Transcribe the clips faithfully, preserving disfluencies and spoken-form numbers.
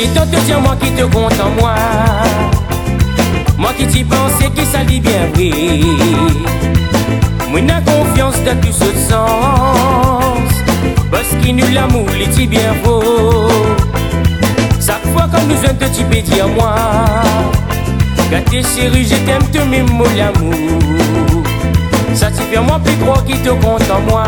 J'ai tant de dire moi qui te compte en moi. Moi qui t'y pensais que ça dit bien vrai. Moi n'a confiance dans tout ce sens. Parce qu'il nous l'amour, il dit bien faux. Chaque fois quand nous un petit peu dire moi, gâté chérie, je t'aime, te même mot l'amour. Ça t'y fait moi plus gros qui te compte en moi.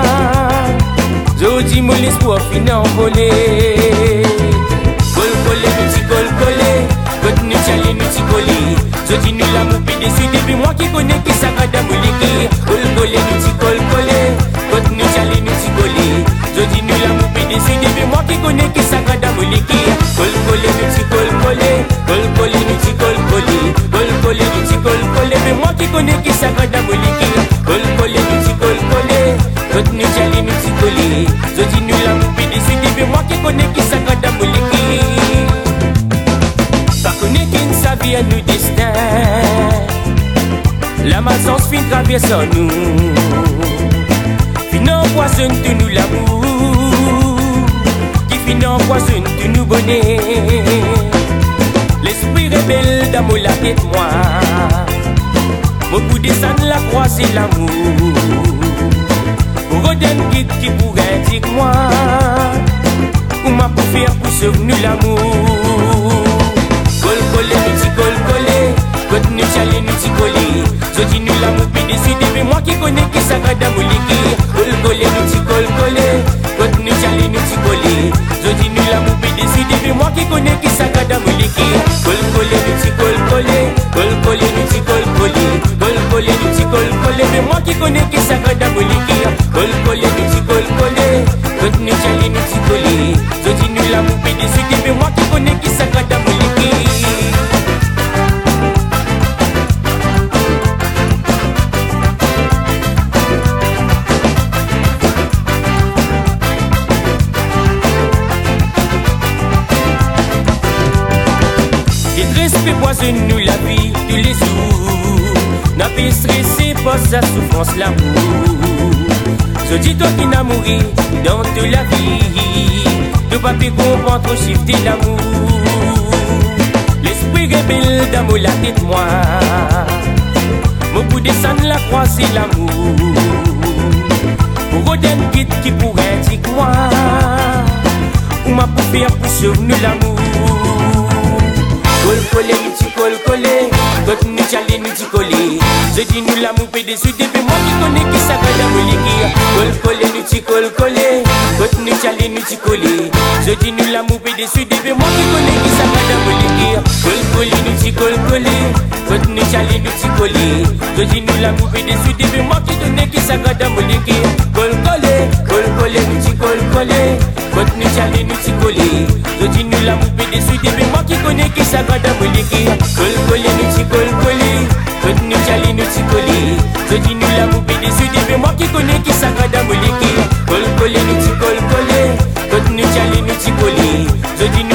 Je dis mon l'espoir finit en volée. Col collé, nous t'y col collé. Quand nous t'y nous t'y collé. Je dis nous l'amour puis dessus depuis moi qui connais qui ça va d'amouliquer. Col collé, nous t'y col collé. Quand nous t'y nous t'y collé. Je dis nous l'amour puis dessus depuis moi qui connais qui ça va d'amouliquer. Col collé, nous t'y col collé. Col collé, nous t'y col collé. Col collé, nous t'y col collé. Mais moi qui connais qui ça va d'amouliquer. Col collé, nous t'y col collé. Quand nous t'y nous t'y collé. Je dis nous l'amour puis dessus depuis moi qui connais qui ça va d'amouliquer. Pas connaît qu'une sa vie à nous destin. La malchance fin traverse en nous. Fin empoisonne tout nous l'amour. Qui fin empoisonne tout nous bonnet. L'esprit rebelle d'amour la tête moi. Mon coup descend la croix c'est l'amour. Pour redonner guide qui pourrait dire moi. Pour m'a pour faire pour souvenir l'amour. Col collé, nous t'y col collé. Quand nous t'y nous t'y collé. Je dis nous l'amour puis dessus depuis moi qui connais qui ça va d'amouliquer. Col collé, nous t'y col collé. Quand nous t'y nous t'y collé. Je dis nous l'amour puis dessus depuis moi qui connais qui ça va d'amouliquer. Col collé, nous t'y col collé. Col collé, nous t'y col collé. Col collé, nous t'y col collé. Mais moi qui connais qui ça va d'amouliquer. Col collé, nous t'y col collé. Quand nous t'y nous t'y collé. Je dis nous l'amour puis dessus depuis moi qui connais qui ça va d'amouliquer. Respect poisonne nous la vie tous les jours. N'a pas stressé pas sa souffrance l'amour. Je dis toi qui n'as mouru dans toute la vie. Tu pas pu comprendre trop shifter l'amour. L'esprit rebelle d'amour la tête moi. Mon coup descend la croix c'est l'amour. Pour redonner guide qui pourrait dire moi. Ou m'a pour faire pour souvenir l'amour. Col collé, nous t'y col collé. Quand nous t'y nous t'y collé. Je dis nous l'amour puis dessus depuis moi qui connais qui ça va d'amouliquer. Col collé, nous t'y col collé. Quand nous t'y nous t'y collé. Je dis nous l'amour puis dessus depuis moi qui connais qui ça va d'amouliquer. Col collé, nous t'y col collé. Quand nous t'y nous t'y collé. Je dis nous l'amour puis dessus depuis moi qui connais qui ça va d'amouliquer. Col collé, col collé, nous t'y col collé. Quand nous t'y nous t'y collé. Je dis nous l'amour puis dessus depuis moi qui connais qui ça va d'amouliquer. Col collé, nous t'y col collé. Quand nous t'y nous t'y collé. Je dis nous l'amour puis dessus depuis moi qui connais qui ça va d'amouliquer. Col collé, nous t'y col collé. Quand nous t'y nous t'y collé. Je dis nous